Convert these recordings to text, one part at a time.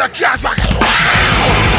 the gods rock and roll.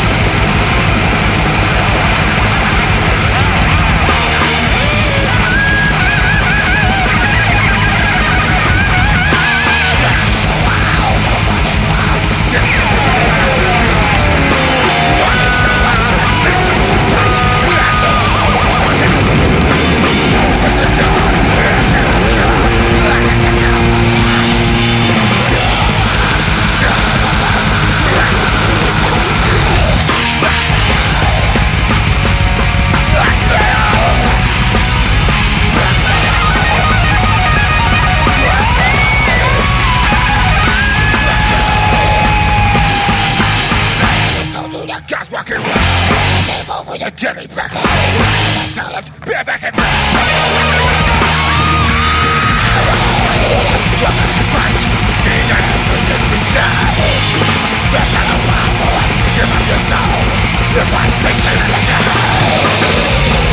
God's walking around, devil with a dirty black hole. Silence, bear back and fight. In every church we stand. Fresh out of my voice, give up your soul. The one station of the child.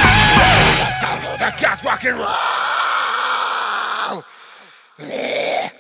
God's rock and roll.